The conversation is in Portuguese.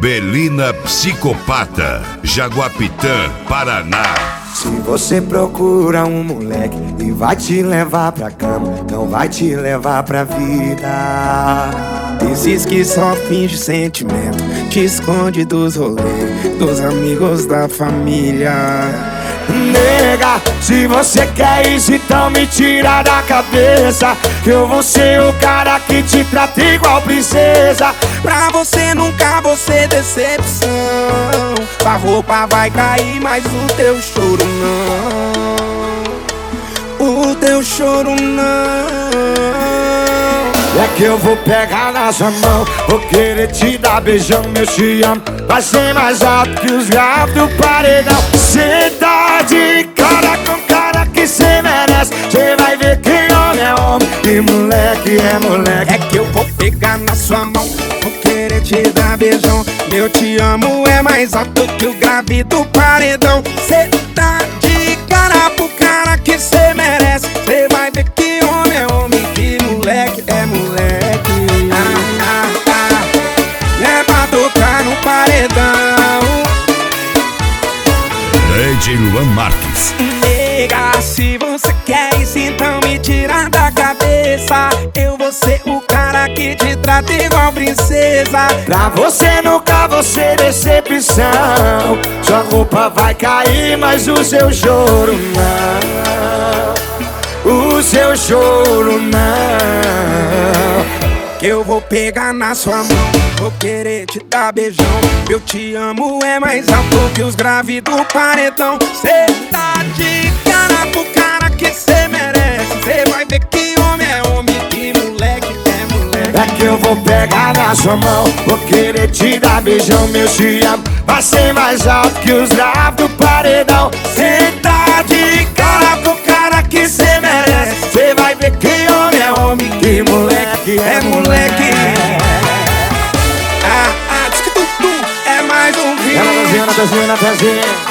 Belina Psicopata, Jaguapitã, Paraná. Se você procura um moleque e vai te levar pra cama, não vai te levar pra vida. Esses que só finge sentimento, te esconde dos rolês, dos amigos da família. Nega, se você quer isso, então me tira da cabeça que eu vou ser o cara que te trata igual princesa. Pra você nunca vou ser decepção. A roupa vai cair, mas o teu choro não. O teu choro não. É que eu vou pegar na sua mão, vou querer te dar beijão, meu te amo. Vai ser mais alto que os graves do paredão. Cê tá de cara com cara que cê merece. Cê vai ver que homem é homem e moleque é moleque. É que eu vou pegar na sua mão, vou querer te dar beijão, meu te amo é mais alto que o grave do paredão. Cê tá de cara pro cara que cê merece. Cê vai ver que homem é homem e moleque é moleque. É pra tocar no paredão. DJ Luan Marques. Nega, se você quer isso, então me tira da cabeça. Eu vou ser o cara que te trata igual princesa. Pra você nunca vou ser decepção. Sua roupa vai cair, mas o seu choro não. O seu choro não. Que eu vou pegar na sua mão, vou querer te dar beijão. Eu te amo é mais alto que os graves do paredão. Cê tá de cara pro cara que cê merece. Cê vai ver que homem é homem e moleque é moleque. É que eu vou pegar na sua mão, vou querer te dar beijão, meu te amo. Vai ser mais alto que os graves do paredão. Cê tá de cara pro cara que cê merece. Cê vai ver que homem é homem e moleque é moleque. Diz que tudo é mais um vídeo. Ela tá na pezinha.